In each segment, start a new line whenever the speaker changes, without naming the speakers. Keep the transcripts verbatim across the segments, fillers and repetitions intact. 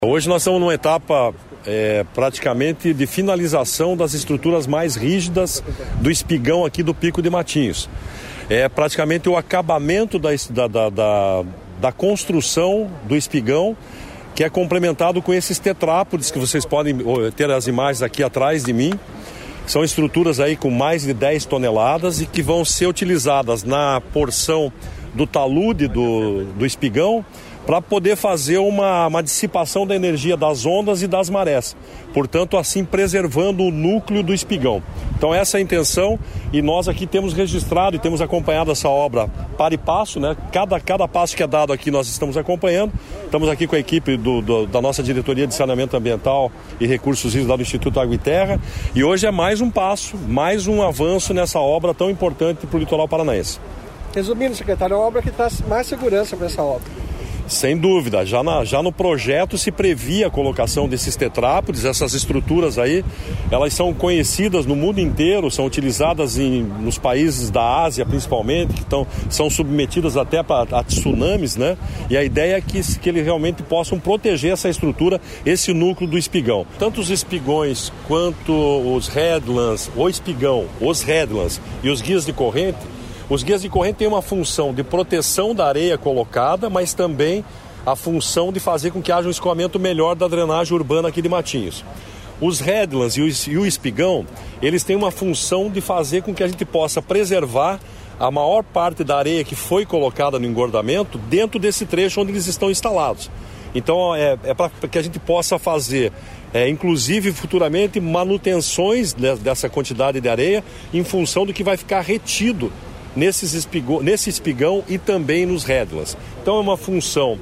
Hoje nós estamos numa etapa é, praticamente de finalização das estruturas mais rígidas do espigão aqui do Pico de Matinhos. É praticamente o acabamento da, da, da, da construção do espigão, que é complementado com esses tetrápodes que vocês podem ter as imagens aqui atrás de mim. São estruturas aí com mais de dez toneladas e que vão ser utilizadas na porção do talude do, do espigão, para poder fazer uma, uma dissipação da energia das ondas e das marés, portanto assim preservando o núcleo do espigão. Então essa é a intenção, e nós aqui temos registrado e temos acompanhado essa obra para e passo, né? Cada, cada passo que é dado aqui nós estamos acompanhando. Estamos aqui com a equipe do, do, da nossa Diretoria de Saneamento Ambiental e Recursos Hídricos do Instituto Água e Terra, e hoje é mais um passo, mais um avanço nessa obra tão importante para o litoral paranaense.
Resumindo, secretário, é uma obra que traz mais segurança para essa obra.
Sem dúvida, já, na, já no projeto se previa a colocação desses tetrápodes, essas estruturas aí, elas são conhecidas no mundo inteiro, são utilizadas em, nos países da Ásia principalmente, que tão, são submetidas até para a tsunamis, né? E a ideia é que, que eles realmente possam proteger essa estrutura, esse núcleo do espigão. Tanto os espigões quanto os headlands, o espigão, os headlands e os guias de corrente, os guias de corrente têm uma função de proteção da areia colocada, mas também a função de fazer com que haja um escoamento melhor da drenagem urbana aqui de Matinhos. Os headlands e o espigão, eles têm uma função de fazer com que a gente possa preservar a maior parte da areia que foi colocada no engordamento dentro desse trecho onde eles estão instalados. Então é, é para que a gente possa fazer, é, inclusive futuramente, manutenções dessa quantidade de areia em função do que vai ficar retido Nesses espigão, nesse espigão e também nos headlands. Então é uma função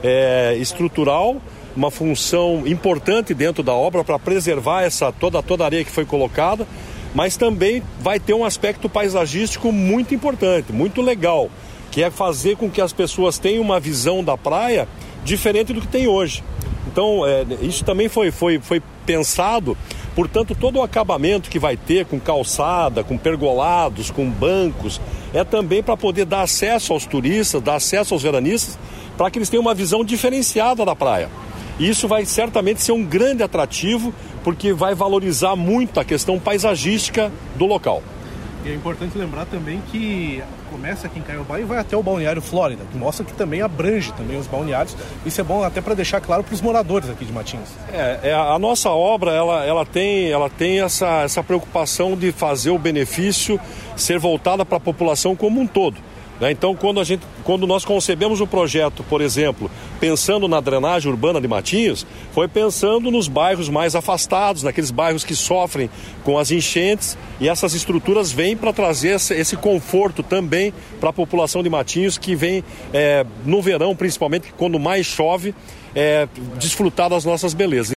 é, estrutural, uma função importante dentro da obra para preservar essa, toda, toda a areia que foi colocada, mas também vai ter um aspecto paisagístico muito importante, muito legal, que é fazer com que as pessoas tenham uma visão da praia diferente do que tem hoje. Então é, isso também foi, foi, foi pensado. Portanto, todo o acabamento que vai ter com calçada, com pergolados, com bancos, é também para poder dar acesso aos turistas, dar acesso aos veranistas, para que eles tenham uma visão diferenciada da praia. E isso vai certamente ser um grande atrativo, porque vai valorizar muito a questão paisagística do local.
E é importante lembrar também que começa aqui em Caiobá e vai até o Balneário Flórida, que mostra que também abrange também os balneários. Isso é bom até para deixar claro para os moradores aqui de Matinhos.
É, é, a nossa obra ela, ela tem, ela tem essa, essa preocupação de fazer o benefício ser voltada para a população como um todo. Então, quando, a gente, quando nós concebemos o projeto, por exemplo, pensando na drenagem urbana de Matinhos, foi pensando nos bairros mais afastados, naqueles bairros que sofrem com as enchentes, e essas estruturas vêm para trazer esse, esse conforto também para a população de Matinhos, que vem é, no verão, principalmente, quando mais chove, é, desfrutar das nossas belezas.